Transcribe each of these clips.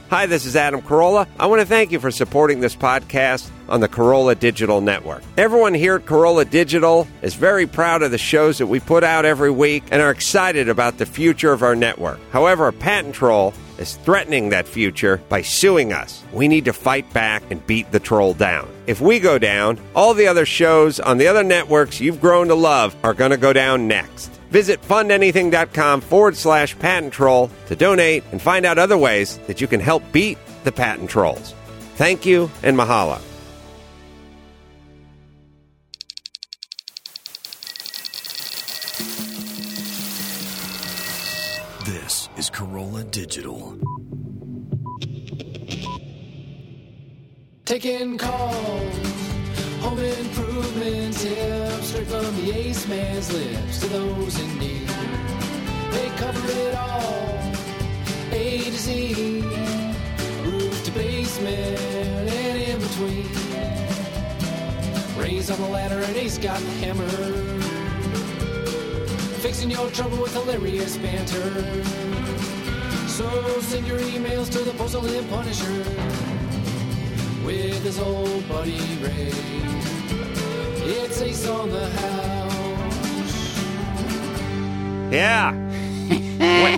Hi, this is Adam Carolla. I want to thank you for supporting this podcast on the Carolla Digital Network. Everyone here at Carolla Digital is very proud of the shows that we put out every week and are excited about the future of our network. However, a patent troll is threatening that future by suing us. We need to fight back and beat the troll down. If we go down, all the other shows on the other networks you've grown to love are going to go down next. Visit fundanything.com/patent troll to donate and find out other ways that you can help beat the patent trolls. Thank you and mahalo. This is Carolla Digital. Taking calls, home improvement tips, straight from the ace man's lips to those in need. They cover it all, A to Z, roof to basement and in between. Ray's on the ladder and Ace got the hammer, fixing your trouble with hilarious banter. So send your emails to the Postal Hit Punisher with his old buddy Ray. It's Ace on the House. Yeah. Wait,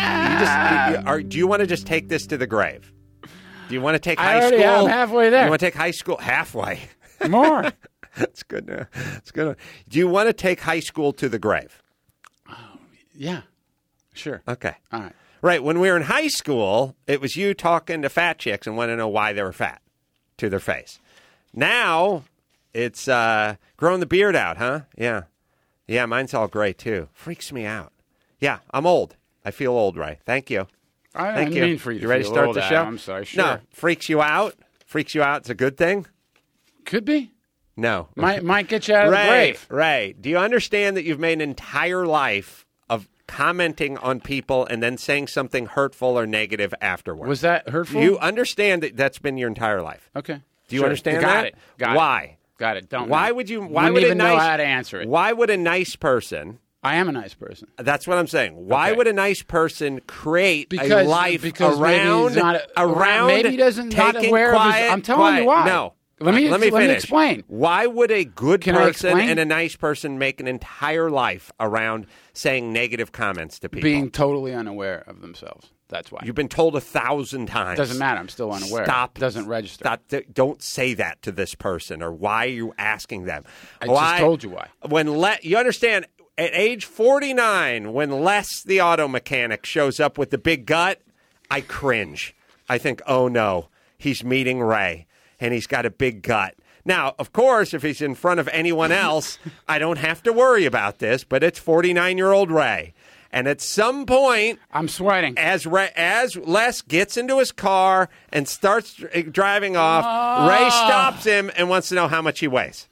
Ray, do you want to just take this to the grave? Do you want to take high school? I'm halfway there. You want to take high school? Halfway. More. That's good. That's good. Do you want to take high school to the grave? Yeah. Sure. Okay. All right. Right. When we were in high school, it was you talking to fat chicks and want to know why they were fat to their face. Now, it's growing the beard out, huh? Yeah. Yeah, mine's all gray, too. Freaks me out. Yeah, I'm old. I feel old, Ray. Thank you. I Thank didn't you. mean for you to ready to feel start old, the Adam. show? I'm sorry. Sure. No, freaks you out? Freaks you out. It's a good thing? Could be. No. Might get you out of the grave. Ray, do you understand that you've made an entire life of commenting on people and then saying something hurtful or negative afterwards? Was that hurtful? You understand that that's been your entire life? Okay. Do you Sure. understand Got that? it. Got Why? it. Got it. Don't. Why know. would you? Wouldn't would a even nice, know how to answer it? Why would a nice person? I am a nice person. That's what I'm saying. Why Okay. would a nice person create Because a life maybe around he's not around maybe he doesn't not taking aware of his. quiet? I'm telling you why. No. Let me finish. explain. Why would a good Can I person explain? and a nice person make an entire life around saying negative comments to people? Being totally unaware of themselves. That's why. You've been told 1,000 times. Doesn't matter. I'm still unaware. Stop. Doesn't register. Stop. Don't say that to this person. Or why are you asking them? I just told you why. You understand, at age 49, when Les, the auto mechanic, shows up with the big gut, I cringe. I think, oh no, he's meeting Ray, and he's got a big gut. Now, of course, if he's in front of anyone else, I don't have to worry about this, but it's 49-year-old Ray. And at some point, I'm sweating. As Les gets into his car and starts driving off, Ray stops him and wants to know how much he weighs.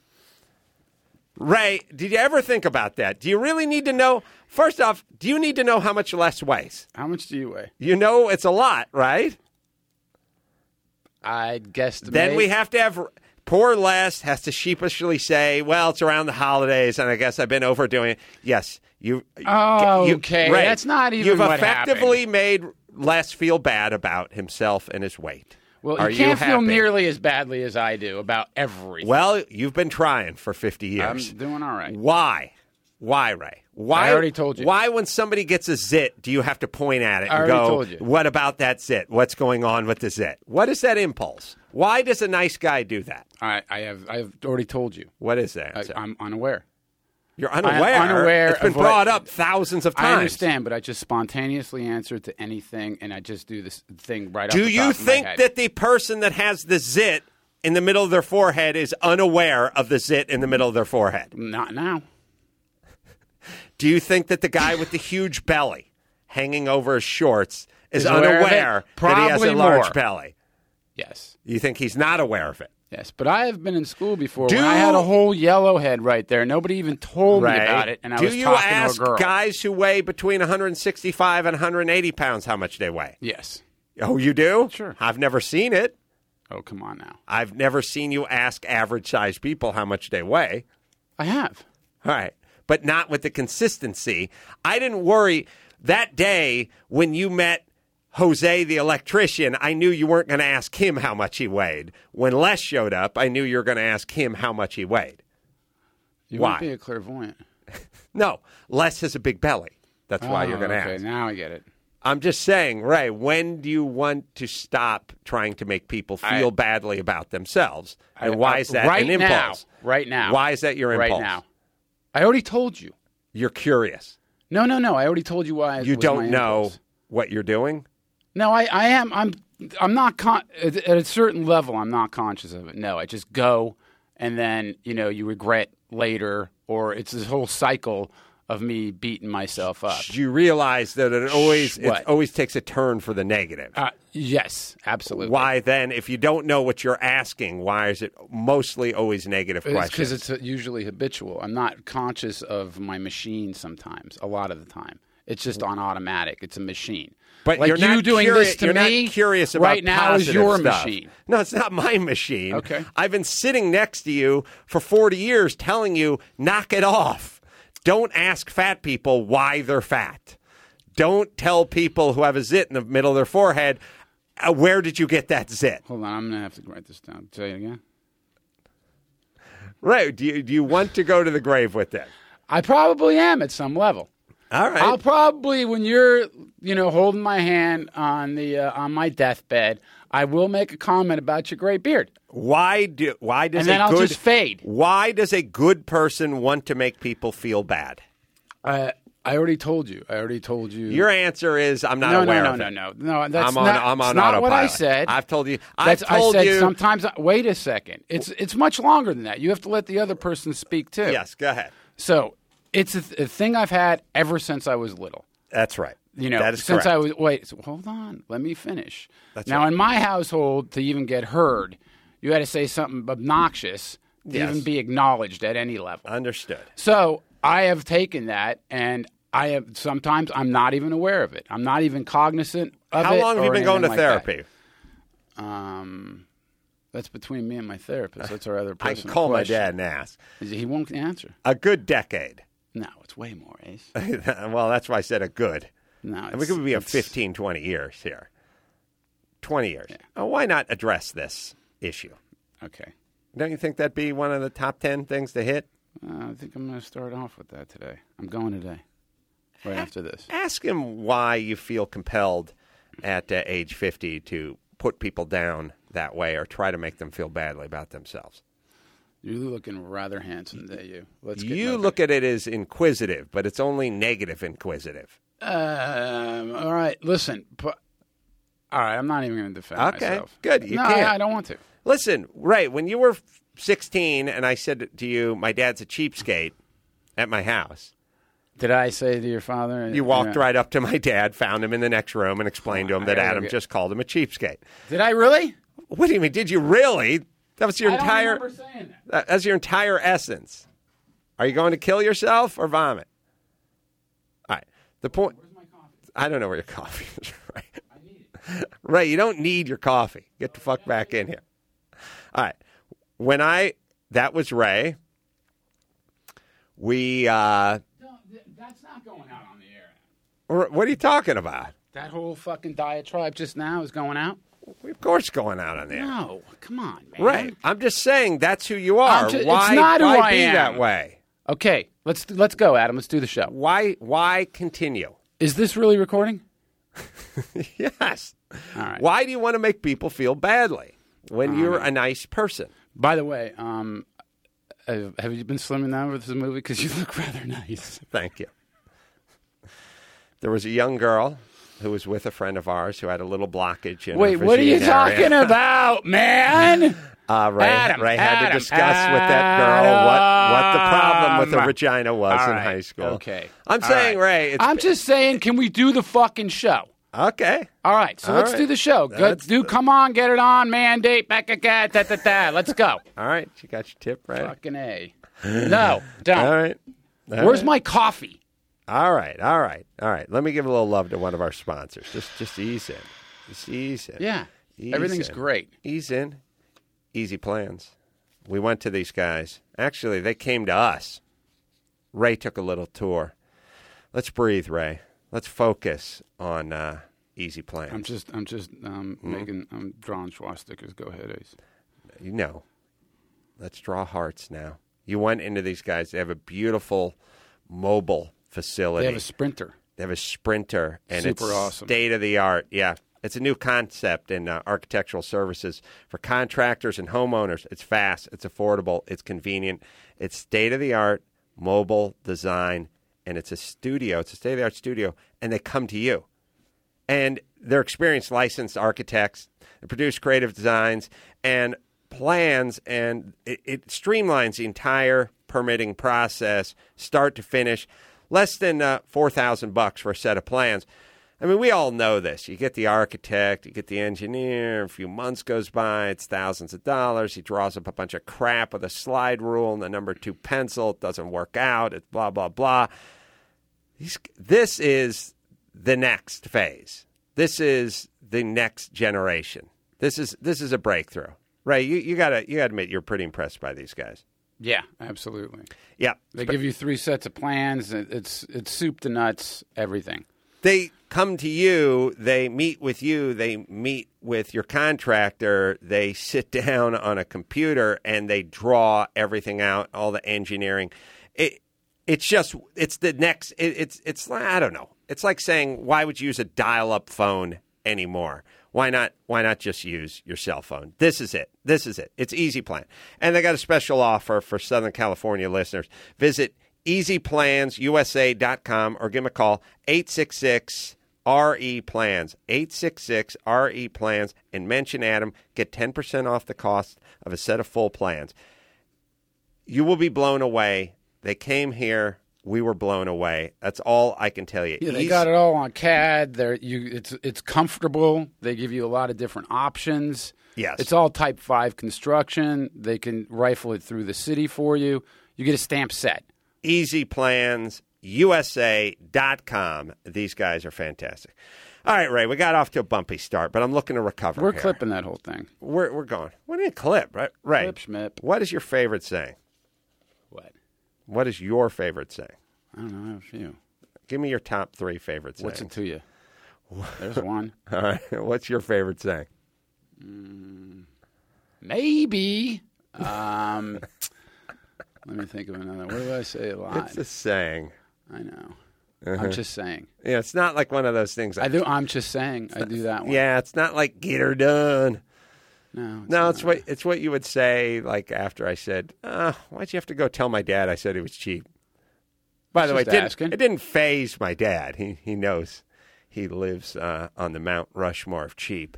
Ray, did you ever think about that? Do you really need to know? First off, do you need to know how much Les weighs? How much do you weigh? You know it's a lot, right? I'd guess. Then we have to have... Poor Les has to sheepishly say, well, it's around the holidays, and I guess I've been overdoing it. Yes, you... okay, Ray, that's not even you've what effectively happened. made Les feel bad about himself and his weight. Well, Are you can't feel happy? nearly as badly as I do about everything. Well, you've been trying for 50 years. I'm doing all right. Why? Why, Ray? Why? I already told you. Why, when somebody gets a zit, do you have to point at it I and already go, told you. what about that zit? What's going on with the zit? What is that impulse? Why does a nice guy do that? I've already told you. What is that? I'm unaware. You're unaware? I'm unaware. It's been of what- brought up thousands of times. I understand, but I just spontaneously answer to anything, and I just do this thing right off Do the you top of my think head. that the person that has the zit in the middle of their forehead is unaware of the zit in the middle of their forehead? Not now. Do you think that the guy with the huge belly hanging over his shorts is aware of it? unaware that he has a Probably large more. belly? Yes. You think he's not aware of it? Yes, but I have been in school before where I had a whole yellow head right there. Nobody even told me about it, and I was talking to a girl. Do you ask guys who weigh between 165 and 180 pounds how much they weigh? Yes. Oh, you do? Sure. I've never seen it. Oh, come on now. I've never seen you ask average-sized people how much they weigh. I have. All right. But not with the consistency. I didn't worry that day when you met Jose the electrician, I knew you weren't going to ask him how much he weighed. When Les showed up, I knew you were going to ask him how much he weighed. You Why? won't be a clairvoyant. No, Les has a big belly. That's why you're going to ask. Okay, now I get it. I'm just saying, Ray, when do you want to stop trying to make people feel badly about themselves? And why is that an impulse? Right now. Why is that your impulse? Right now. I already told you. You're curious. No. I already told you why. You don't know what you're doing? No, I am. I'm not at a certain level. I'm not conscious of it. No, I just go, and then you regret later, or it's this whole cycle of me beating myself up. Do you realize that it always takes a turn for the negative? Yes, absolutely. Why then, if you don't know what you're asking, why is it mostly always negative questions? Because it's usually habitual. I'm not conscious of my machine sometimes, a lot of the time. It's just on automatic. It's a machine. But like you're not doing curious, this to you're me not curious about right now is your stuff. machine. No, it's not my machine. Okay. I've been sitting next to you for 40 years telling you, knock it off. Don't ask fat people why they're fat. Don't tell people who have a zit in the middle of their forehead, where did you get that zit? Hold on, I'm going to have to write this down. Say it again. Right. Do you want to go to the grave with that? I probably am at some level. All right. I'll probably, when you're, holding my hand on the on my deathbed, I will make a comment about your great beard. Why does and then I'll just fade. Why does a good person want to make people feel bad? I already told you. Your answer is I'm not aware of it. No, that's I'm on not autopilot. what I said. I've told you. I said sometimes. Wait a second. It's much longer than that. You have to let the other person speak too. Yes, go ahead. So it's a thing I've had ever since I was little. That's right. That is since correct. Hold on. Let me finish. That's now, right. in my household, to even get heard, you had to say something obnoxious to even be acknowledged at any level. Understood. So I have taken that, and sometimes I'm not even aware of it. I'm not even cognizant of it. How long have you been going to like therapy? That's between me and my therapist. That's our other I person. can call my dad and ask. He won't answer. A good decade. No, it's way more, Ace. Well, that's why I said a good. No, we could be a 15, 20 years here. 20 years. Yeah. Oh, why not address this issue? Okay. Don't you think that'd be one of the top 10 things to hit? I think I'm going to start off with that today. I'm going today, right after this. Ask him why you feel compelled at age 50 to put people down that way or try to make them feel badly about themselves. You're looking rather handsome today, you. You look at it as inquisitive, but it's only negative inquisitive. All right, listen. All right, I'm not even going to defend myself. Good. You can't. I don't want to. Listen, Ray, when you were 16 and I said to you, my dad's a cheapskate at my house. Did I say to your father? You walked right up to my dad, found him in the next room, and explained to him that Adam just called him a cheapskate. Did I really? What do you mean? Did you really? That was your entire. I don't remember saying that. That's your entire essence. Are you going to kill yourself or vomit? All right. The point. Where's my coffee? I don't know where your coffee is. Right. I need it. Ray, you don't need your coffee. Get the fuck back in here. All right. That was Ray. That's not going out on the air. What are you talking about? That whole fucking diatribe just now is going out? Of course going out on the air. No, come on, man. Right. I'm just saying that's who you are. It's not who I be am. that way? Okay, let's go, Adam. Let's do the show. Why continue? Is this really recording? Yes. All right. Why do you want to make people feel badly when you're a nice person? By the way, have you been slimming down with this movie? Because you look rather nice. Thank you. There was a young girl who was with a friend of ours who had a little blockage in Wait, her what are you vagina talking area. about, man? Ray had to discuss with that girl what the problem with her vagina was in high school. Okay. I'm saying, Ray. I'm just saying, can we do the fucking show? Okay. All right, so let's do the show. Come on, get it on, mandate. Let's go. All right, you got your tip, right? Fucking A. No, don't. All right. Where's my coffee? All right. Let me give a little love to one of our sponsors. Just ease in. Just ease in. Yeah. Everything's great. Ease in. Easy plans. We went to these guys. Actually, they came to us. Ray took a little tour. Let's breathe, Ray. Let's focus on Easy Plans. I'm just I'm drawing swastikas. Go ahead, Ace. You know. Let's draw hearts now. You went into these guys. They have a beautiful mobile facility. They have a Sprinter. And Super it's awesome. state of the art. Yeah. It's a new concept in architectural services for contractors and homeowners. It's fast, it's affordable, it's convenient, it's state-of-the-art mobile design, and it's a studio. It's a state-of-the-art studio, and they come to you. And they're experienced licensed architects. They produce creative designs and plans, and it streamlines the entire permitting process, start to finish. Less than $4,000 for a set of plans. I mean, we all know this. You get the architect, you get the engineer, a few months goes by, it's thousands of dollars. He draws up a bunch of crap with a slide rule and the number 2 pencil. It doesn't work out. It's blah, blah, blah. This is the next phase. This is the next generation. This is a breakthrough. Right? You gotta admit you're pretty impressed by these guys. Yeah, absolutely. Yeah. They give you 3 sets of plans. It's soup to nuts, everything. They come to you, they meet with you, they meet with your contractor, they sit down on a computer and they draw everything out, all the engineering. It's the next, it's I don't know. It's like saying, why would you use a dial-up phone anymore? Why not just use your cell phone? This is it. It's Easy Plan. And they got a special offer for Southern California listeners. Visit easyplansusa.com or give them a call, 866-RE-PLANS, 866-RE-PLANS, and mention Adam. Get 10% off the cost of a set of full plans. You will be blown away. They came here. We were blown away. That's all I can tell you. Yeah, they got it all on CAD. It's comfortable. They give you a lot of different options. Yes. It's all Type 5 construction. They can rifle it through the city for you. You get a stamp set. easyplansusa.com. These guys are fantastic. All right, Ray, we got off to a bumpy start, but I'm looking to recover. We're here. clipping that whole thing. We're going. What do you clip? Right. Clip, schmip. What is your favorite saying? What is your favorite saying? I don't know. I have a few. Give me your top 3 favorite sayings. What's it to you? There's one. All right. What's your favorite saying? Maybe. Let me think of another. What do I say a lot? It's a saying. I know. I'm just saying. Yeah, it's not like one of those things. I'm just saying. I do that one. Yeah, it's not like get her done. No, it's what you would say like after I said, why'd you have to go tell my dad I said he was cheap? By the way, it didn't faze my dad. He knows he lives on the Mount Rushmore of cheap.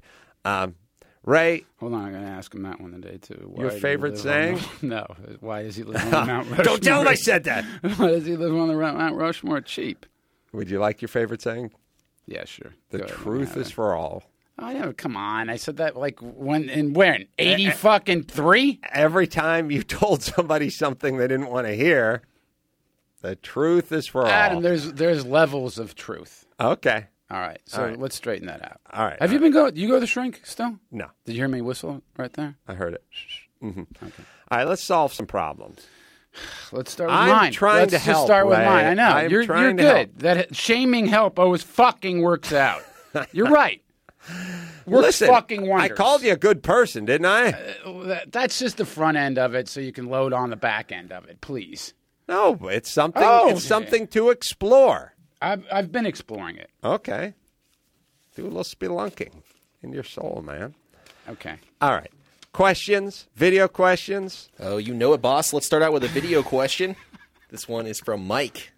Ray. Hold on, I'm going to ask him that one today, too. Your favorite saying? No. Why does he live on the Mount Rushmore? Don't tell him I said that. Why does he live on the Mount Rushmore cheap? Would you like your favorite saying? Yeah, sure. The truth is for all. Oh, yeah, come on. I said that like when? 80 fucking 3? Every time you told somebody something they didn't want to hear, the truth is for all. Adam, there's levels of truth. Okay. All right. So let's straighten that out. All right. Have you been going? You go to the shrink still? No. Did you hear me whistle right there? I heard it. Mm-hmm. Okay. All right. Let's solve some problems. Let's start with mine. I'm trying to help. Let's just start with Ray. mine. I know. You're good. Help. That shaming help always fucking works out. You're right. Listen, fucking wonders. I called you a good person, didn't I? That's just the front end of it, so you can load on the back end of it, please. No, it's something. It's something to explore. I've been exploring it. Okay, do a little spelunking in your soul, man. Okay. All right. Questions? Video questions? Oh, you know it, boss. Let's start out with a video question. This one is from Mike.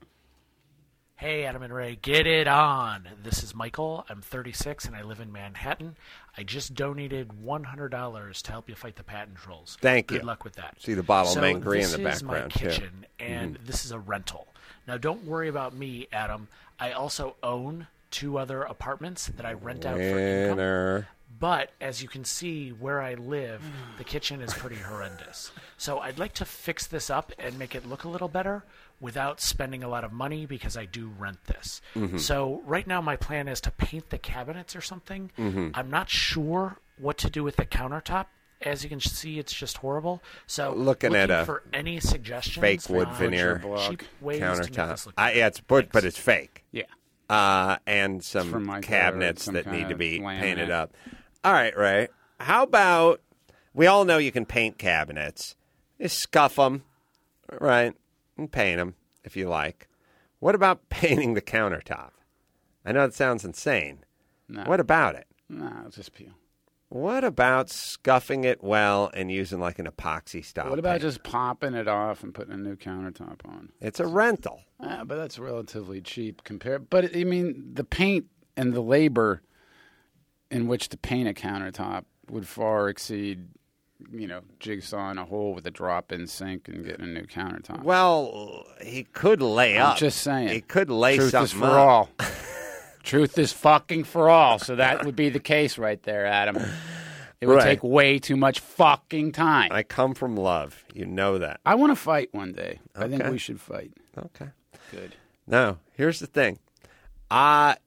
Hey, Adam and Ray, get it on. This is Michael. I'm 36 and I live in Manhattan. I just donated $100 to help you fight the patent trolls. Thank you. Good luck with that. See the bottle of Mangry in the background, This is my kitchen, and this is a rental. Now, don't worry about me, Adam. I also own 2 other apartments that I rent out for income. But as you can see, where I live, the kitchen is pretty horrendous. So I'd like to fix this up and make it look a little better without spending a lot of money because I do rent this. Mm-hmm. So right now my plan is to paint the cabinets or something. Mm-hmm. I'm not sure what to do with the countertop. As you can see, it's just horrible. So looking at a for any suggestions, fake wood veneer cheap ways countertop. to make this look it's but it's fake. Yeah. and From some my cabinets some that kind need to of be laminate. painted up. All right, Ray. How about we all know you can paint cabinets. Just scuff them, right, and paint them if you like. What about painting the countertop? I know it sounds insane. No. What about it? No, it's just peel. What about scuffing it well and using like an epoxy style? What about paint? just popping it off and putting a new countertop on? It's a rental. But that's relatively cheap compared. But I mean, the paint and the labor in which to paint a countertop would far exceed, jigsawing a hole with a drop-in sink and getting a new countertop. Well, he could lay up. I'm just saying. He could lay Truth something is for up. all. Truth is fucking for all. So that would be the case right there, Adam. It would Right. take way too much fucking time. I come from love. You know that. I want to fight one day. I think Okay. we should fight. Okay. Good. No, here's the thing. Knock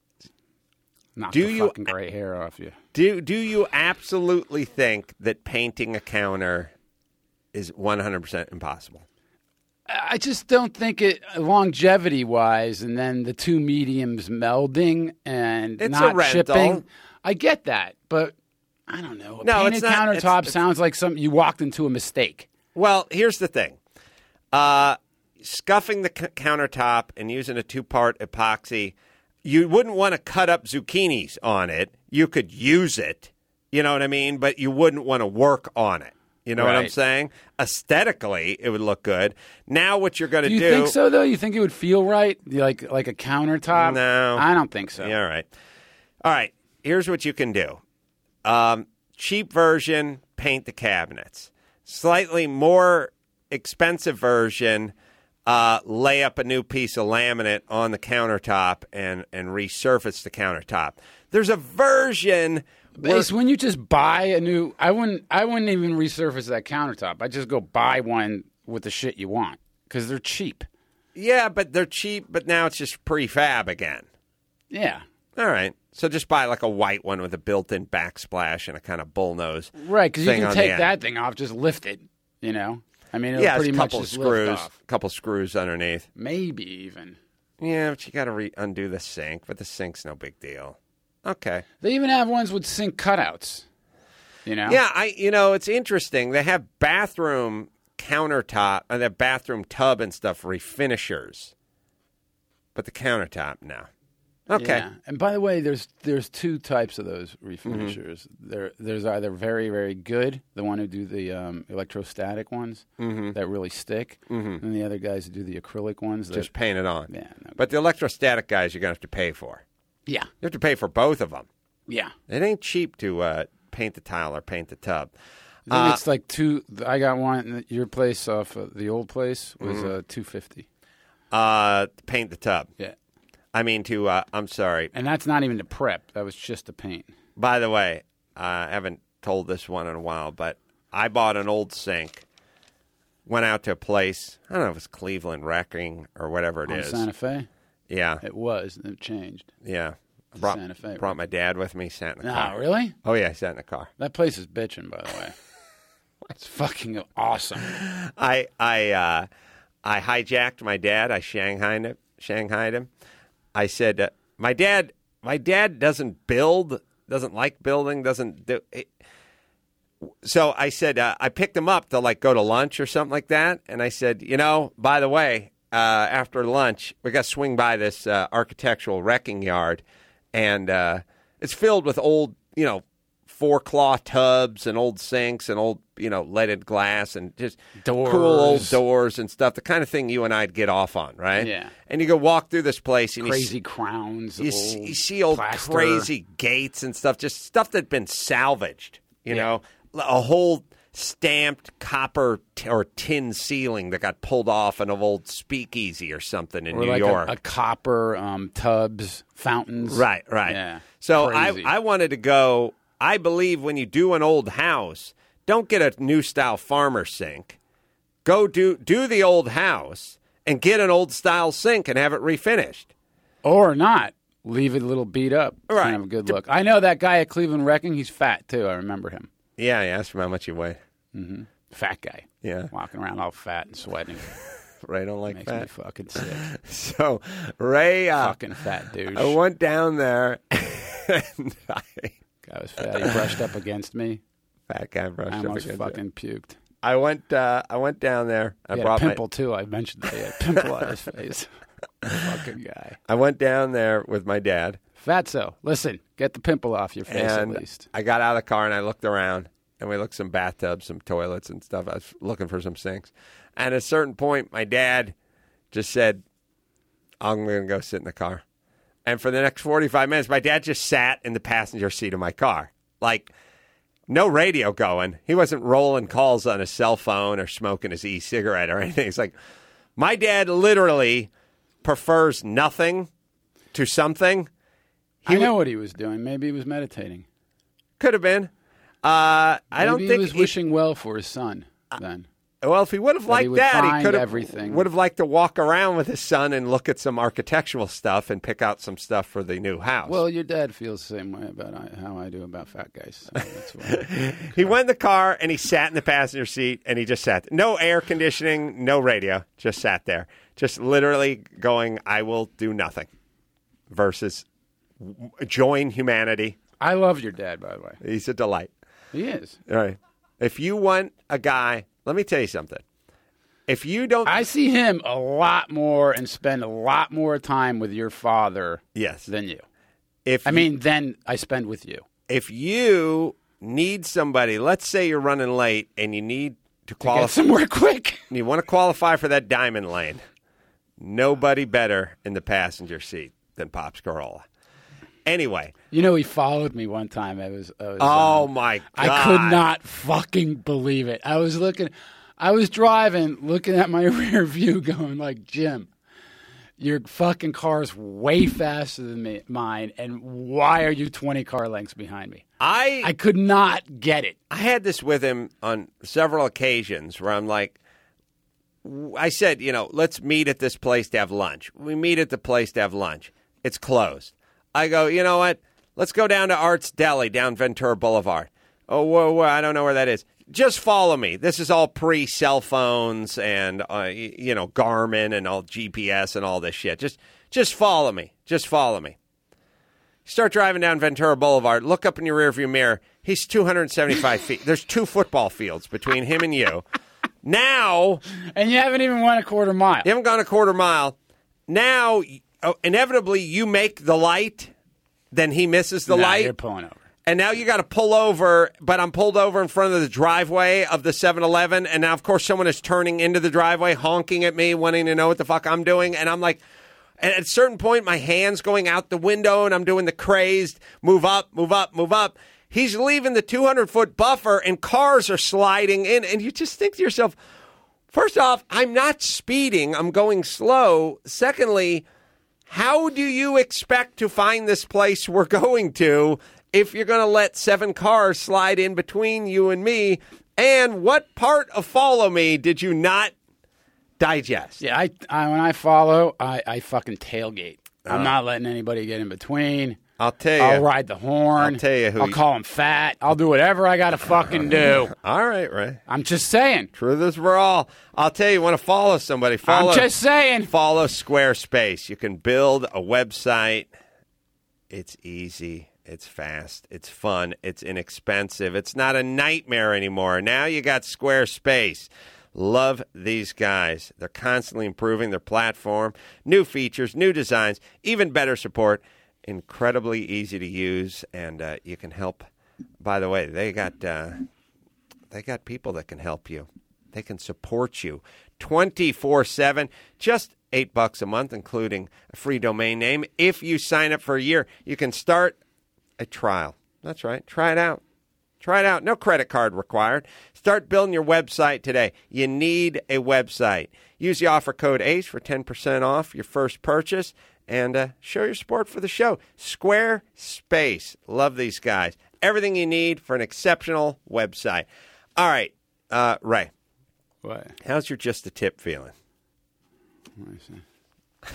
Do the you- fucking gray hair off you. Do you absolutely think that painting a counter is 100% impossible? I just don't think it longevity-wise, and then the two mediums melding and It's not a rental. shipping. I get that, but I don't know. A No, painted it's not- countertop it's- sounds like something you walked into a mistake. Well, here's the thing. Scuffing the countertop and using a two-part epoxy, you wouldn't want to cut up zucchinis on it. You could use it, you know what I mean? But you wouldn't want to work on it. You know what I'm Right. saying? Aesthetically, it would look good. Now what you're going to Do you think so, though? You think it would feel right, like a countertop? No. I don't think so. Yeah, all right. All right, here's what you can do. Cheap version, paint the cabinets. Slightly more expensive version, lay up a new piece of laminate on the countertop and resurface the countertop. There's a version where It's when you just buy a new. I wouldn't even resurface that countertop. I just go buy one with the shit you want because they're cheap. yeah, but they're cheap, but now it's just prefab again. Yeah. All right. So just buy like a white one with a built-in backsplash and a kind of bullnose. Right, because you thing can on the take end. that thing off, just lift it. I mean, it'll Yeah, pretty it's a much couple just screws, lift off. couple screws underneath. Maybe even. Yeah, but you got to undo the sink, but the sink's no big deal. Okay. They even have ones with sink cutouts. Yeah, it's interesting. They have bathroom countertop and the bathroom tub and stuff refinishers, but the countertop, no. Okay. Yeah. And by the way, there's two types of those refinishers. Mm-hmm. There's either very, very good, the one who do the electrostatic ones that really stick, and the other guys who do the acrylic ones. That, Just paint it on. Yeah, no. But the electrostatic guys, you're going to have to pay for. yeah, You have to pay for both of them. yeah. It ain't cheap to paint the tile or paint the tub. I think it's like two. I got one at your place off the old place was $250. Paint the tub. Yeah, I mean I'm sorry. and that's not even the prep. That was just the paint. By the way, I haven't told this one in a while, but I bought an old sink. Went out to a place. I don't know if it's Cleveland Wrecking or whatever it On is. Santa Fe, Yeah, it was. It changed. yeah. Santa Fe, Brought my dad with me. Sat in the No, car. really? Oh yeah, I sat in the car. That place is bitching, by the way. It's fucking awesome. I hijacked my dad. I shanghaied him. I said, my dad doesn't like building, doesn't do it. So I said, I picked him up to like go to lunch or something like that. And I said, by the way, after lunch, we got to swing by this architectural wrecking yard. And it's filled with old, 4-claw tubs and old sinks and old, leaded glass and just cool old doors and stuff. The kind of thing you and I'd get off on, right? Yeah. And you go walk through this place and Crazy crowns. you see old plaster. crazy gates and stuff, just stuff that'd been salvaged, you know, a whole stamped copper or tin ceiling that got pulled off an old speakeasy or something in Or New like York. a copper tubs, fountains. Right. Yeah. So Crazy. I wanted to go. I believe when you do an old house, don't get a new style farmer sink. Go do the old house and get an old style sink and have it refinished. Or not. Leave it a little beat up. Right. Kind of a good look. I know that guy at Cleveland Wrecking. He's fat, too. I remember him. Yeah, I asked him how much you weigh. Fat guy. Yeah. Walking around all fat and sweating. Ray don't like Makes fat. me fucking sick. So Ray, Fucking fat douche. I went down there, and Guy was fat. He brushed up against me. fat guy brushed I up almost against it. fucking puked. I went down there. I He had a brought pimple, too. I mentioned that he had a pimple on his face. Fucking guy. I went down there with my dad, Fatso, listen, get the pimple off your face and at least. I got out of the car and I looked around, and we looked some bathtubs, some toilets, and stuff. I was looking for some sinks, and at a certain point, my dad just said, "I'm going to go sit in the car." And for the next 45 minutes, my dad just sat in the passenger seat of my car, like. No radio going. He wasn't rolling calls on his cell phone or smoking his e-cigarette or anything. It's like, my dad literally prefers nothing to something. I know what he was doing. Maybe he was meditating. Could have been. I don't Maybe think he was wishing well for his son then. Well, if he would have liked would that, he find could have everything. would have liked to walk around with his son and look at some architectural stuff and pick out some stuff for the new house. Well, your dad feels the same way about how I do about fat guys. So that's why. He went in the car and he sat in the passenger seat and he just sat there. No air conditioning, no radio, just sat there. Just literally going, I will do nothing versus join humanity. I love your dad, by the way. He's a delight. He is. All right. If you want a guy, let me tell you something. If you don't... I see him a lot more and spend a lot more time with your father Yes. than you. Than I spend with you. If you need somebody, let's say you're running late and you need to Get qualify, somewhere quick. you want to qualify for that diamond lane, nobody better in the passenger seat than Pops Carolla. Anyway. You know, he followed me one time. Oh, my God. I could not fucking believe it. I was driving, looking at my rear view going like, Jim, your fucking car's way faster than mine, and why are you 20 car lengths behind me? I could not get it. I had this with him on several occasions where I'm like, I said, let's meet at this place to have lunch. We meet at the place to have lunch. It's closed. I go, you know what? Let's go down to Art's Deli down Ventura Boulevard. Oh, whoa, I don't know where that is. Just follow me. This is all pre-cell phones and, Garmin and all GPS and all this shit. Just follow me. Just follow me. Start driving down Ventura Boulevard. Look up in your rearview mirror. He's 275 feet. There's 2 football fields between him and you. Now. And you haven't even won a quarter mile. You haven't gone a quarter mile. Now, inevitably, you make the light. Then he misses the light. You're pulling over. And now you got to pull over, but I'm pulled over in front of the driveway of the 7-Eleven. And now, of course, someone is turning into the driveway, honking at me, wanting to know what the fuck I'm doing. And I'm like, and at a certain point, my hand's going out the window and I'm doing the crazed move up, move up, move up. He's leaving the 200-foot buffer and cars are sliding in. And you just think to yourself, first off, I'm not speeding. I'm going slow. Secondly, how do you expect to find this place we're going to if you're going to let 7 cars slide in between you and me? And what part of follow me did you not digest? Yeah, I when I follow, I fucking tailgate. I'm not letting anybody get in between. I'll tell you. I'll ride the horn. I'll tell you who. I'll call him fat. I'll do whatever I got to fucking do. All right, Ray. I'm just saying. Truth is we're all. I'll tell you, want to follow somebody. I'm just saying. Follow Squarespace. You can build a website. It's easy. It's fast. It's fun. It's inexpensive. It's not a nightmare anymore. Now you got Squarespace. Love these guys. They're constantly improving their platform. New features, new designs, even better support. Incredibly easy to use, and you can help. By the way, they got people that can help you. They can support you 24/7. Just $8 a month, including a free domain name. If you sign up for a year, you can start a trial. That's right. Try it out. Try it out. No credit card required. Start building your website today. You need a website. Use the offer code ACE for 10% off your first purchase. And show your support for the show. Squarespace. Love these guys. Everything you need for an exceptional website. All right, Ray. What? How's your Just a Tip feeling? Let me see.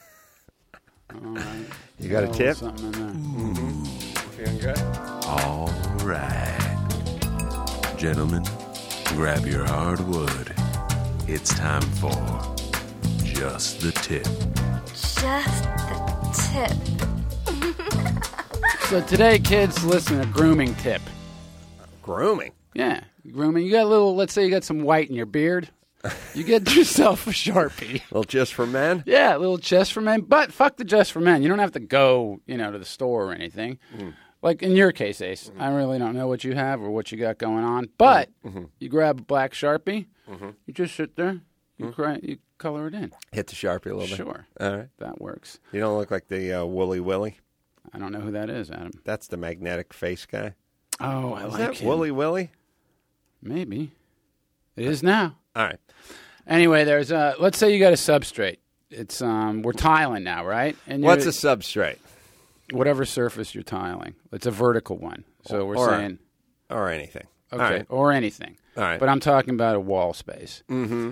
All right. You got a tip? Something in there. Feeling good? All right. Gentlemen, grab your hardwood. It's time for just the tip. Just the tip. So today, kids, listen, a grooming tip. Grooming. Yeah, grooming. You got a little, let's say you got some white in your beard. You get yourself a Sharpie. Well, just for men? Yeah, a little Just for Men. But fuck the Just for Men. You don't have to go, to the store or anything. Like in your case, Ace, I really don't know what you have or what you got going on. But you grab a black Sharpie, you just sit there, you color it in. Hit the Sharpie a little bit. Sure. All right. That works. You don't look like the Wooly Willy? I don't know who that is, Adam. That's the magnetic face guy. Oh, I Is like that him. Wooly Willy? Maybe. It is now. All right. Anyway, there's let's say you got a substrate. It's we're tiling now, right? And What's a substrate? whatever surface you're tiling. It's a vertical one. So we're saying or anything. okay, All right. or anything. All right. But I'm talking about a wall space. Mm-hmm.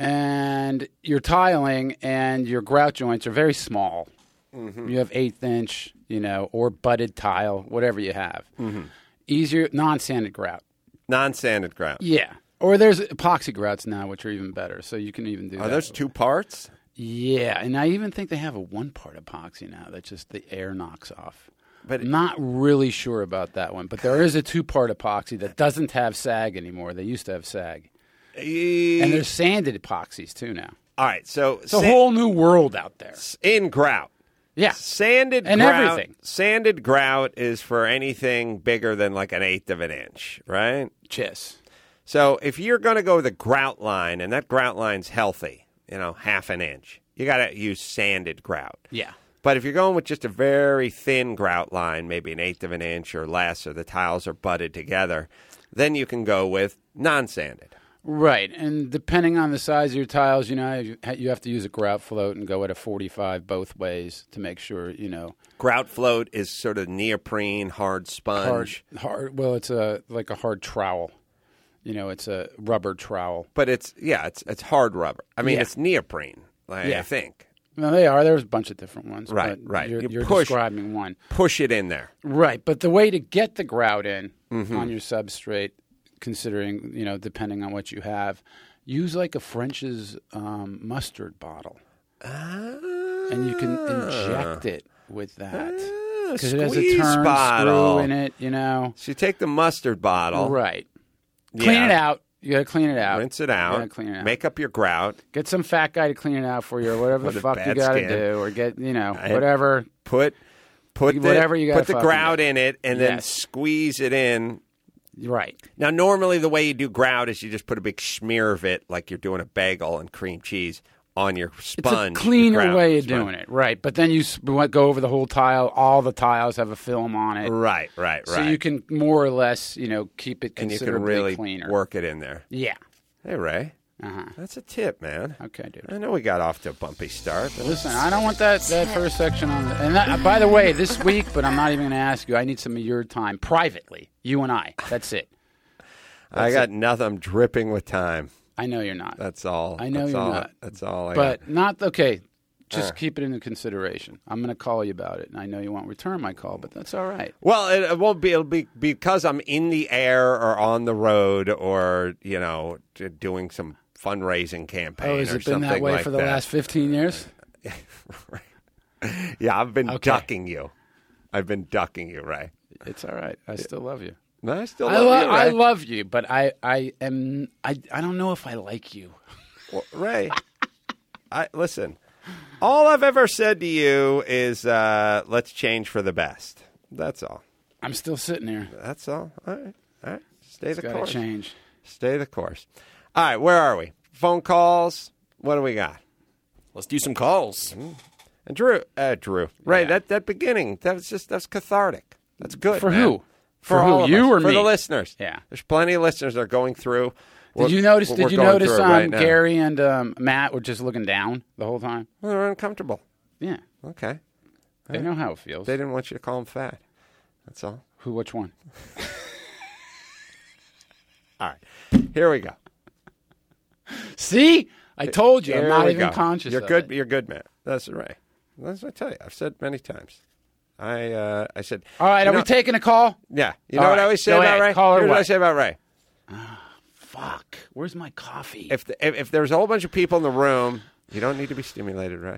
And you're tiling, and your grout joints are very small. Mm-hmm. You have 1/8 inch, or butted tile, whatever you have. Mm-hmm. Easier, non-sanded grout. Non-sanded grout. Yeah. Or there's epoxy grouts now, which are even better. So you can even do that. Are those 2 parts? Yeah, and I even think they have a 1-part epoxy now that just the air knocks off. But I'm not really sure about that one, but there is a 2-part epoxy that doesn't have sag anymore. They used to have sag. And there's sanded epoxies too now. all right. So It's a whole new world out there. in grout. Yeah. Sanded And grout, everything. Sanded grout is for anything bigger than like 1/8 of an inch, right? Chiss. So if you're going to go with a grout line, and that grout line's healthy, 1/2 an inch, you got to use sanded grout. Yeah. But if you're going with just a very thin grout line, maybe 1/8 of an inch or less, or the tiles are butted together, then you can go with non-sanded. Right, and depending on the size of your tiles, you have to use a grout float and go at a 45 both ways to make sure, Grout float is sort of neoprene, hard sponge. hard. Well, it's like a hard trowel. It's a rubber trowel. But it's hard rubber. I mean, Yeah. it's neoprene, I think. No, they are. There's a bunch of different ones. Right, but right. You're You push- describing one. Push it in there. Right, but the way to get the grout in Mm-hmm. on your substrate, considering, depending on what you have, use like a French's mustard bottle. And you can inject it with that. Because it has a squeeze turn bottle. screw in it, So you take the mustard bottle. Right. Yeah. Clean it out. You got to clean it out. Rinse it You out. gotta clean it out. Make up your grout. Get some fat guy to clean it out for you, or whatever With the a fuck you bad got to skin. do, or get whatever. Put Whatever you gotta put the fucking grout do. in it, and then Yes. squeeze it in. Right. Now, normally the way you do grout is you just put a big smear of it, like you're doing a bagel and cream cheese, on your sponge. It's a cleaner grout way of sponge. doing it, right? But then you go over the whole tile. All the tiles have a film on it, Right. so you can more or less, keep it and you can considerably really cleaner. work it in there. Yeah. Hey, Ray. Uh-huh. That's a tip, man. Okay, dude. I know we got off to a bumpy start. But Listen, I don't want that first section on. And by the way, this week, but I'm not even going to ask you. I need some of your time privately. You and I. That's it. I got nothing. I'm dripping with time. I know you're not. That's all. I know That's you're all. not. That's all. But not okay. Just keep it into consideration. I'm going to call you about it, and I know you won't return my call, but that's all right. Well, it won't be. It'll be because I'm in the air or on the road or doing some fundraising campaign. Oh, has or it been something that way like for the last 15 years? Yeah, I've been Okay. ducking you. I've been ducking you, Ray. It's all right. I still love you. No, I still love you, Ray. I love you, but I don't know if I like you. Well, Ray, listen. All I've ever said to you is, let's change for the best. That's all. I'm still sitting here. That's all. All right. Stay the Got to course. change. Stay the course. All right, where are we? Phone calls. What do we got? Let's do some calls. And Drew. Ray, Yeah. that beginning, that's cathartic. That's good. For man. who? For who? all of You us. or for me? the listeners. Yeah. There's plenty of listeners that are going through. Did you notice? We're Did you going notice through it right now. Gary and Matt were just looking down the whole time? Well, they're uncomfortable. Yeah, Okay. they know how it feels. They didn't want you to call them fat. That's all. Who? Which one? All right. Here we go. See, I told you. Here I'm not we even go. conscious. You're of good. it. You're good, man. That's right. That's what I tell you. I've said many times. I said. All right, you are we know- taking a call? Yeah. You know All what I right, always say go about ahead. Ray? Call her Here's what I what? say about Ray. Fuck. Where's my coffee? If there's a whole bunch of people in the room You don't need to be stimulated, Ray.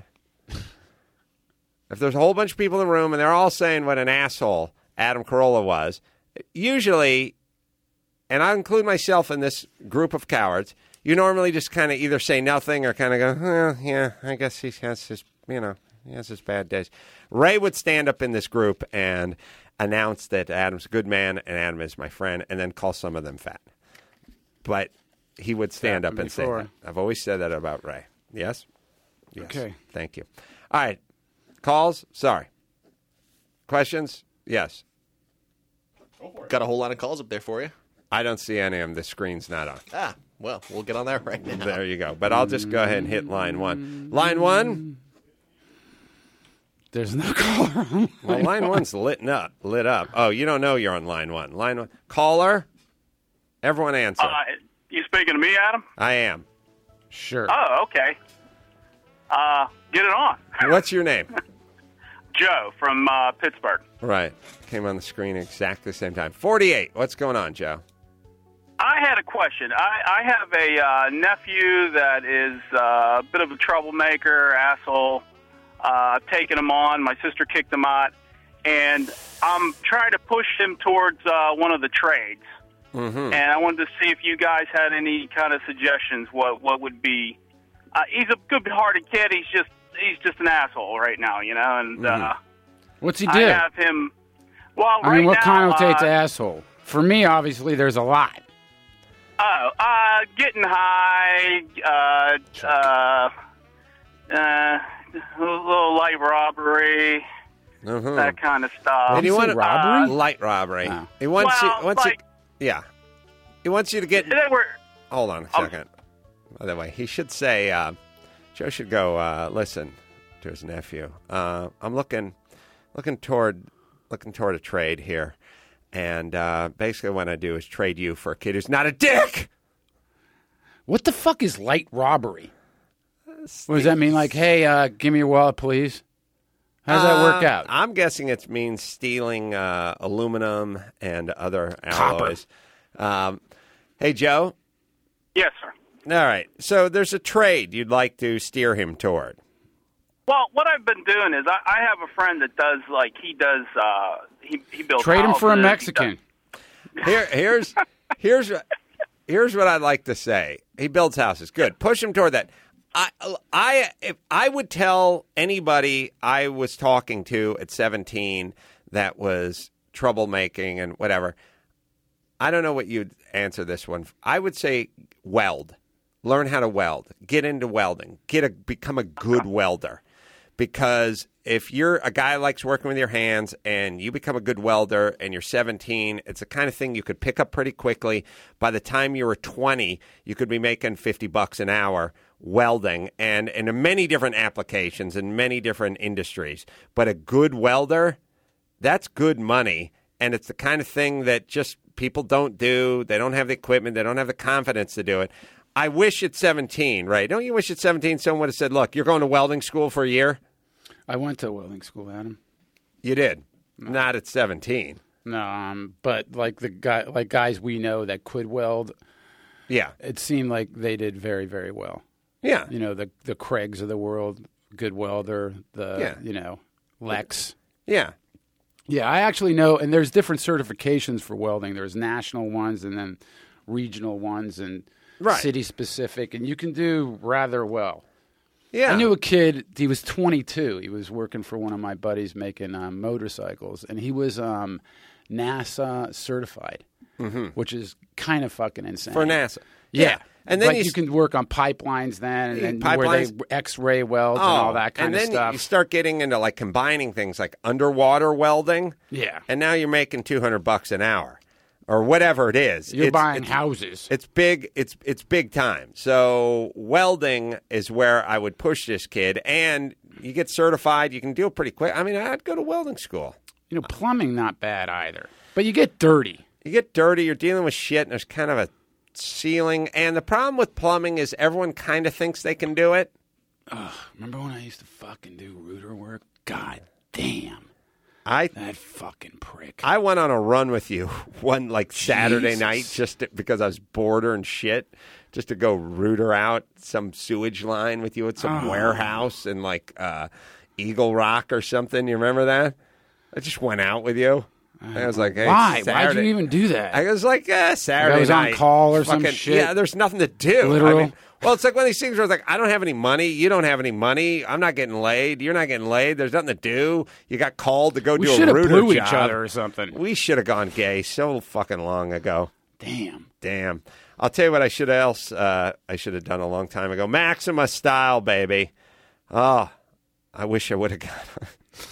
If there's a whole bunch of people in the room and they're all saying what an asshole Adam Carolla was, usually, and I include myself in this group of cowards, you normally just kind of either say nothing or kind of go, yeah, I guess he has his, he has his bad days. Ray would stand up in this group and announce that Adam's a good man and Adam is my friend, and then call some of them fat. But he would stand up and say that. I've always said that about Ray. Yes? Yes. Okay. Thank you. All right. Calls? Sorry. Questions? Yes. Got a whole lot of calls up there for you. I don't see any of them. The screen's not on. Ah, well, we'll get on that right now. There you go. But I'll just go ahead and hit line one. Line one? There's no caller on Well, line one's lit up. Oh, you don't know you're on line one. Line one. Caller? Everyone answer. You speaking to me, Adam? I am. Sure. Oh, okay. Get it on. What's your name? Joe from Pittsburgh. Right. Came on the screen exactly the same time. 48. What's going on, Joe? I had a question. I have a nephew that is a bit of a troublemaker, asshole. Taking him on. My sister kicked him out. And I'm trying to push him towards one of the trades. Mm-hmm. And I wanted to see if you guys had any kind of suggestions. What would be? He's a good-hearted kid. He's just an asshole right now, And what's he do? I have him. Well, I mean, what now, connotates asshole? For me, obviously, there's a lot. Getting high, a little light robbery, that kind of stuff. And you want robbery? Light robbery. Oh. He wants Well, yeah. He wants you to get. They were. Hold on a second. By the way, he should say, Joe should go listen to his nephew. I'm looking toward a trade here, and basically what I do is trade you for a kid who's not a dick. What the fuck is light robbery? What does that mean? Like, hey, give me your wallet, please? How does that work out? I'm guessing it means stealing aluminum and other Copper. alloys. Hey, Joe. Yes, sir. All right. So there's a trade you'd like to steer him toward. Well, what I've been doing is I have a friend that does he builds Trade him for a houses. Mexican. Here's what I'd like to say. He builds houses. Good. Push him toward that. If I would tell anybody I was talking to at 17 that was troublemaking and whatever, I don't know what you'd answer this one. I would say weld. Learn how to weld. Get into welding. Become a good welder. Because if you're a guy who likes working with your hands and you become a good welder and you're 17, it's the kind of thing you could pick up pretty quickly. By the time you were 20, you could be making $50 an hour welding and in many different applications in many different industries. But a good welder, that's good money. And it's the kind of thing that just people don't do. They don't have the equipment. They don't have the confidence to do it. I wish at 17, right? Don't you wish at 17 someone would have said, look, you're going to welding school for a year? I went to welding school, Adam. You did? No. Not at 17. No, but guys we know that could weld, yeah, it seemed like they did very, very well. Yeah. The Craigs of the world, good welder, Lex. Yeah. Yeah, I actually know, and there's different certifications for welding. There's national ones and then regional ones and city-specific, and you can do rather well. Yeah. I knew a kid, he was 22. He was working for one of my buddies making motorcycles, and he was NASA certified, which is kind of fucking insane. For NASA. Yeah. And then you can work on pipelines then, and where they X-ray welds and all that kind of stuff. And then you start getting into combining things like underwater welding. Yeah. And now you're making $200 an hour. Or whatever it is. You're buying houses. It's big. It's big time. So welding is where I would push this kid, and you get certified. You can do it pretty quick. I mean, I'd go to welding school. Plumbing not bad either, but you get dirty. You're dealing with shit, and there's kind of a ceiling. And the problem with plumbing is everyone kind of thinks they can do it. Remember when I used to fucking do router work? God damn. That fucking prick. I went on a run with you one Saturday night because I was bored her and shit, just to go root her out some sewage line with you at some warehouse in Eagle Rock or something. You remember that? I just went out with you. I was like, hey, why? Saturday. Why'd you even do that? I was like, Saturday I was on night. call or some shit? Yeah, there's nothing to do. Literal? Well, it's like one of these things where it's like, I don't have any money. You don't have any money. I'm not getting laid. You're not getting laid. There's nothing to do. You got called to go do a rooter job. We should have blew each other or something. We should have gone gay so fucking long ago. Damn. I'll tell you what I should have done a long time ago. Maxima style, baby. Oh, I wish I would have got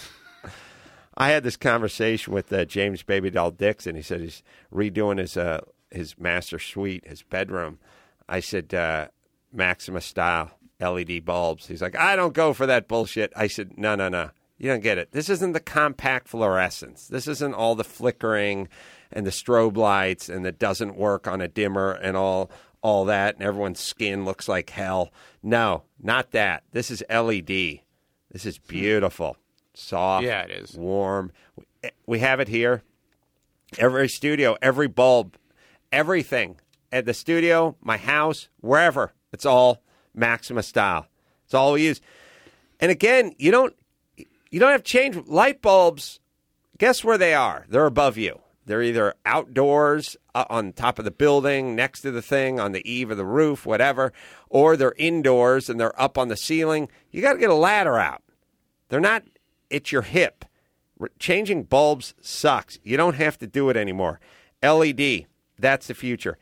I had this conversation with James Baby Doll Dixon. He said he's redoing his master suite, his bedroom. I said, Maxima style, LED bulbs. He's like, I don't go for that bullshit. I said, no. You don't get it. This isn't the compact fluorescence. This isn't all the flickering and the strobe lights and that doesn't work on a dimmer and all that, and everyone's skin looks like hell. No, not that. This is LED. This is beautiful. Soft, Yeah, it is. warm. We have it here. Every studio, every bulb, everything. At the studio, my house, wherever. It's all Maxima style. It's all we use. And again, you don't have to change light bulbs. Guess where they are? They're above you. They're either outdoors, on top of the building, next to the thing, on the eave of the roof, whatever, or they're indoors and they're up on the ceiling. You got to get a ladder out. They're not at your hip. Changing bulbs sucks. You don't have to do it anymore. LED, that's the future.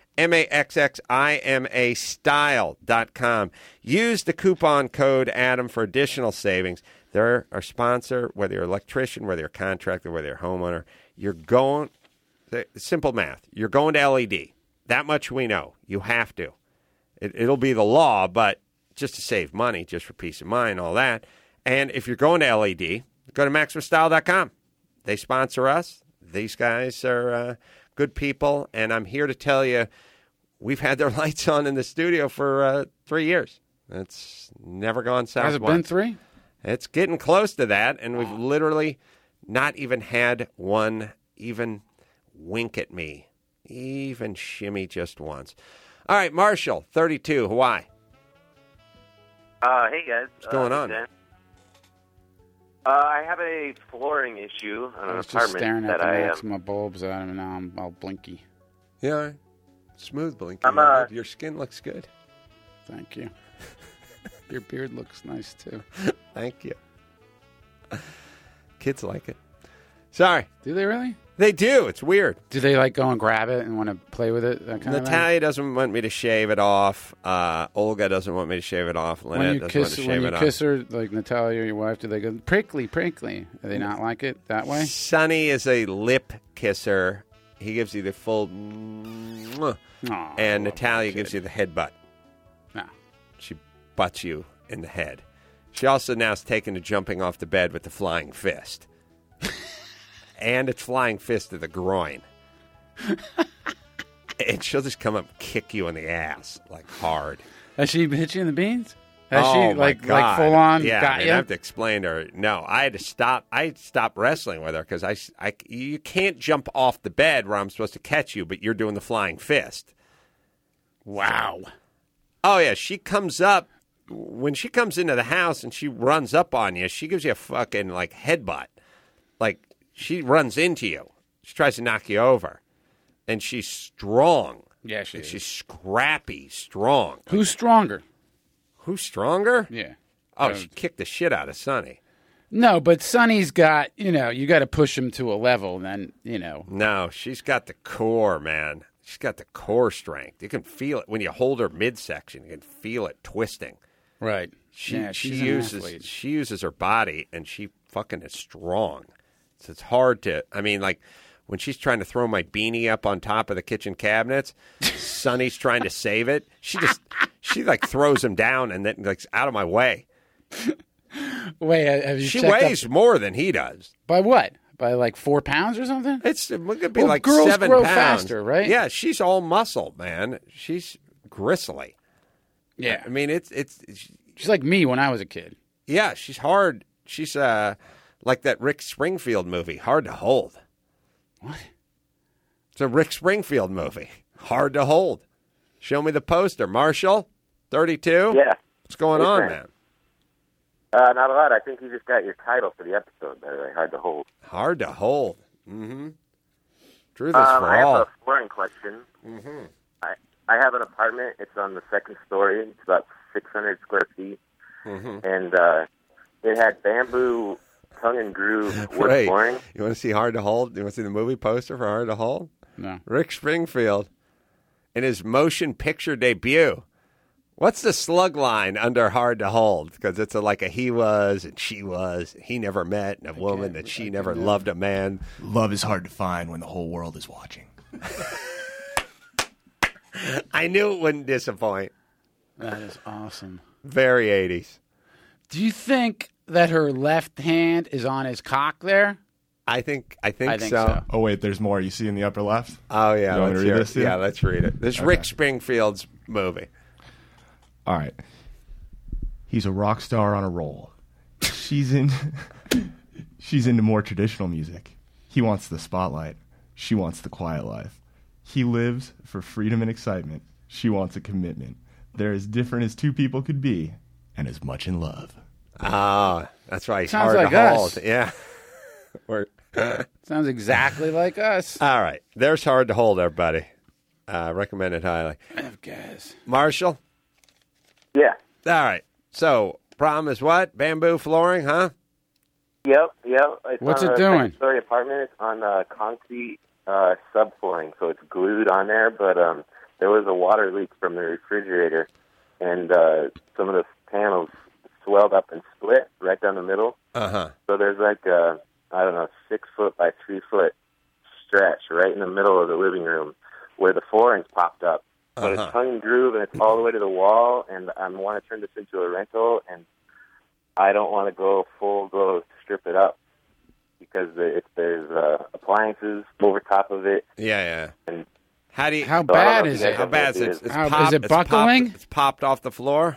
MAXXIMA style.com. Use the coupon code Adam for additional savings. They're our sponsor, whether you're an electrician, whether you're a contractor, whether you're a homeowner. You're going, simple math, you're going to LED. That much we know. You have to. It'll be the law, but just to save money, just for peace of mind, all that. And if you're going to LED, go to MaximaStyle.com. They sponsor us. These guys are good people, and I'm here to tell you we've had their lights on in the studio for 3 years. It's never gone south. Has it been 3? It's getting close to that, and we've literally not even had one even wink at me, even shimmy just once. All right, Marshall, 32, Hawaii. Hey, guys. What's going on? Dan. I have a flooring issue on I an was just apartment staring at that the I Maxima bulbs at him, and now I'm all blinky. Yeah, all right. Smooth blinking. Your skin looks good. Thank you. Your beard looks nice, too. Thank you. Kids like it. Sorry. Do they really? They do. It's weird. Do they go and grab it and want to play with it? That kind Natalia doesn't want me to shave it off. Olga doesn't want me to shave it off. Lynette doesn't want to shave it off. When you kiss her, like Natalia or your wife, do they go, prickly, prickly? Do they not like it that way? Sonny is a lip kisser. He gives you the full mwah, and Natalia gives you the headbutt. No. She butts you in the head. She also now is taken to jumping off the bed with the flying fist. And it's flying fist to the groin. And she'll just come up and kick you in the ass, hard. Has she hit you in the beans? Has Oh, she, my God. full on Yeah, got I you? have to explain to her. No, I had to stop. I stopped wrestling with her because you can't jump off the bed where I'm supposed to catch you, but you're doing the flying fist. Wow. Oh, yeah, she comes up. When she comes into the house and she runs up on you, she gives you a fucking, headbutt. She runs into you. She tries to knock you over. And she's strong. Yeah, she is. She's scrappy, strong. Who's stronger? Who's stronger? Yeah. Oh, she kicked the shit out of Sonny. No, but Sonny's got, you got to push him to a level, then, No, she's got the core, man. She's got the core strength. You can feel it. When you hold her midsection, you can feel it twisting. Right. She athlete. uses her body, and she fucking is strong. So it's hard to, when she's trying to throw my beanie up on top of the kitchen cabinets, Sonny's trying to save it. She throws him down and then out of my way. Wait, have you She checked weighs up? more than he does. By what? By 4 pounds or something? It could be girls 7 grow pounds. faster, right? Yeah, she's all muscle, man. She's gristly. Yeah. I mean, it's She's like me when I was a kid. yeah, she's hard. She's Like that Rick Springfield movie, Hard to Hold. What? It's a Rick Springfield movie, Hard to Hold. Show me the poster. Marshall, 32? Yeah. What's going Yes, on, sir. man? Not a lot. I think you just got your title for the episode, by the way. Hard to hold. Hard to Hold. Mm-hmm. Truth is for I all. have a flooring question. Mm-hmm. I have an apartment. It's on the second story. It's about 600 square feet. Mm-hmm. And it had bamboo tongue and groove wood Wait, flooring. you want to see Hard to Hold? You want to see the movie poster for Hard to Hold? No. Rick Springfield in his motion picture debut. What's the slug line under Hard to Hold? Because it's like a he was and she was. He never met and a woman that she never loved a man. Love is hard to find when the whole world is watching. I knew it wouldn't disappoint. That is awesome. Very 80s. Do you think that her left hand is on his cock there? I think I think so. so. Oh, wait, there's more. You see in the upper left? Oh, yeah. You want me Let's to hear read it. this to you? Yeah, let's read it. This is Rick Springfield's movie. All right. He's a rock star on a roll. She's into more traditional music. He wants the spotlight. She wants the quiet life. He lives for freedom and excitement. She wants a commitment. They're as different as two people could be, and as much in love. Oh, that's right. Sounds Hard like to us. Hold. Yeah. Sounds exactly like us. All right. There's Hard to Hold, everybody. Recommend it highly. Guys. Marshall? Yeah. All right. So, problem is what? Bamboo flooring, huh? Yep. It's What's on it a doing? second-story apartment. It's on concrete subflooring, so it's glued on there. But there was a water leak from the refrigerator, and some of the panels swelled up and split right down the middle. Uh-huh. So there's like a, 6 foot by 3 foot stretch right in the middle of the living room where the flooring's popped up. But it's tongue and groove, and it's all the way to the wall, and I want to turn this into a rental, and I don't want to go full go strip it up because there's appliances over top of it. Yeah. And How bad is it? How bad is it? It's Is popped, it buckling? It's popped off the floor?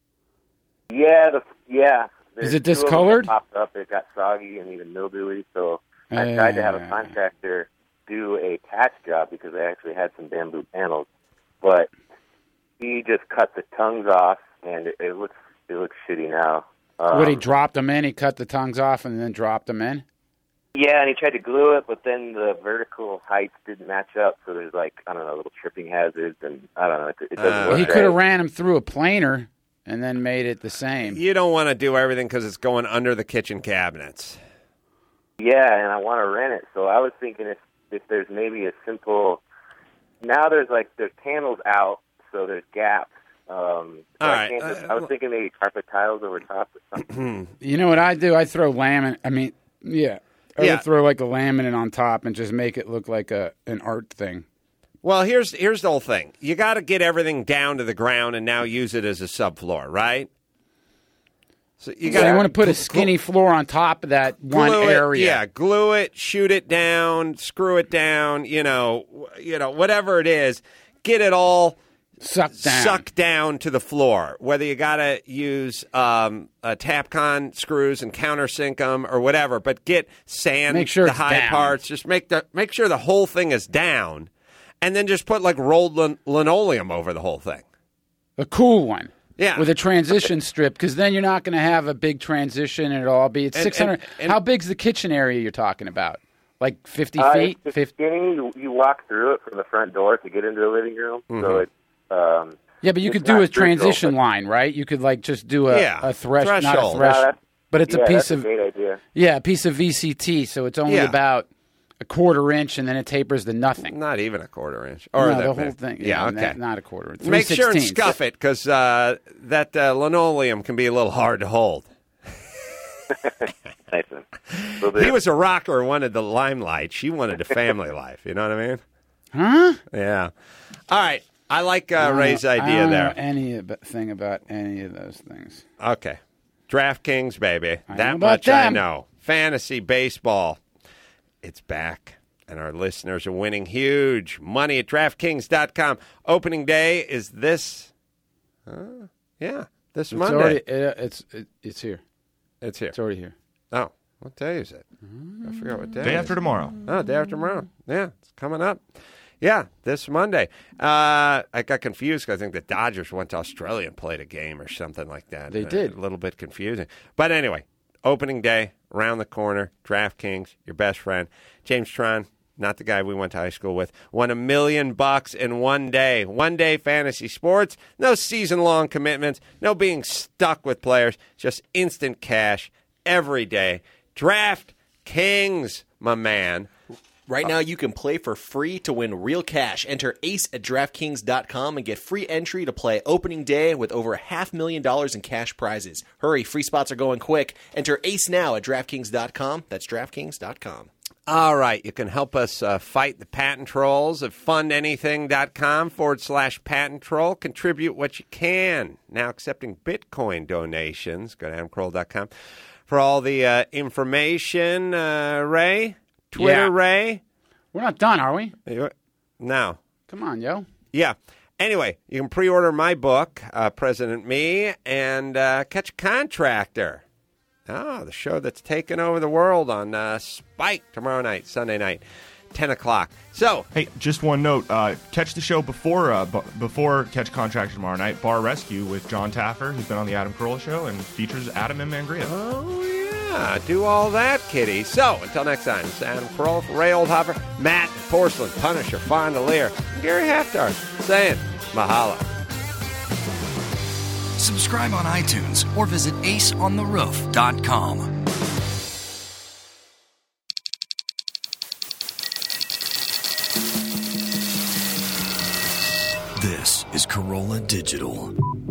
Yeah. Is it There's 2 of them that discolored? popped up. It got soggy and even mildewy, so I tried to have a contractor do a patch job because I actually had some bamboo panels, but he just cut the tongues off, and it looks shitty now. He dropped them in? He cut the tongues off and then dropped them in? Yeah, and he tried to glue it, but then the vertical heights didn't match up, so there's little tripping hazards, and I don't know, it doesn't work. He could have ran them through a planer and then made it the same. You don't want to do everything because it's going under the kitchen cabinets. Yeah, and I want to rent it, so I was thinking if there's maybe a simple. Now there's panels out, so there's gaps. All right. I was thinking maybe carpet tiles over top or something. You know what I do? I throw laminate. I mean, yeah. I would throw like a laminate on top and just make it look like an art thing. Well, here's the whole thing. You got to get everything down to the ground and now use it as a subfloor, right? So you want to put a skinny floor on top of that one area. Yeah, glue it, shoot it down, screw it down, whatever it is, get it all sucked down to the floor. Whether you got to use Tapcon screws and countersink them or whatever, but get sand, make sure the it's high down. parts. Just make sure the whole thing is down, and then just put rolled linoleum over the whole thing. A cool one. Yeah. With a transition strip, because then you're not going to have a big transition and it'll all be. It's 600. How big's the kitchen area you're talking about? Like 50 feet? It's skinny. You walk through it from the front door to get into the living room. Mm-hmm. So it's. Yeah, but you could do a transition line, right? You could just do a threshold. Not a threshold. But it's a piece of. That's a great idea. Yeah, a piece of VCT, so it's only about a quarter inch, and then it tapers to nothing. Not even a quarter inch. Or the whole thing. Yeah, okay. Not a quarter inch. Make sure and 3/16. scuff it, because that linoleum can be a little hard to hold. Nice. He was a rocker, wanted the limelight. She wanted a family life. You know what I mean? Huh? Yeah. All right. I like Ray's idea I don't there. know anything about any of those things. Okay. DraftKings, baby. I That know about much I them. know. Fantasy baseball. It's back, and our listeners are winning huge money at DraftKings.com. Opening day is this. This It's Monday. already. It's here. It's here. It's already here. Oh, What day is it? I forgot what day. Day after tomorrow. Oh, day after tomorrow. Yeah, it's coming up. Yeah, this Monday. I got confused because I think the Dodgers went to Australia and played a game or something like that. They did. A little bit confusing. But anyway, opening day, around the corner, DraftKings, your best friend. James Tron, not the guy we went to high school with, won $1 million in one day. One day fantasy sports, no season-long commitments, no being stuck with players, just instant cash every day. DraftKings, my man. Right now, you can play for free to win real cash. Enter ACE at DraftKings.com and get free entry to play opening day with over $500,000 in cash prizes. Hurry, free spots are going quick. Enter ACE now at DraftKings.com. That's DraftKings.com. All right, you can help us fight the patent trolls at fundanything.com/patent troll. Contribute what you can. Now accepting Bitcoin donations. Go to adamcarolla.com for all the information. Ray? Twitter, Yeah. Ray? We're not done, are we? No. Come on, yo. Yeah. Anyway, you can pre-order my book, President Me, and Catch a Contractor. Oh, the show that's taken over the world on Spike tomorrow night, Sunday night, 10 o'clock. So, hey, just one note. Catch the show before Catch Contractor tomorrow night, Bar Rescue with John Taffer, who's been on the Adam Carolla Show, and features Adam and Mangria. Oh, yeah. Do all that, kitty. So, until next time, it's Adam Carolla for Ray Oldhopper, Matt, Porcelain, Punisher, Fondelier, and Gary Haftar saying mahalo. Subscribe on iTunes or visit aceontheroof.com. This is Carolla Digital.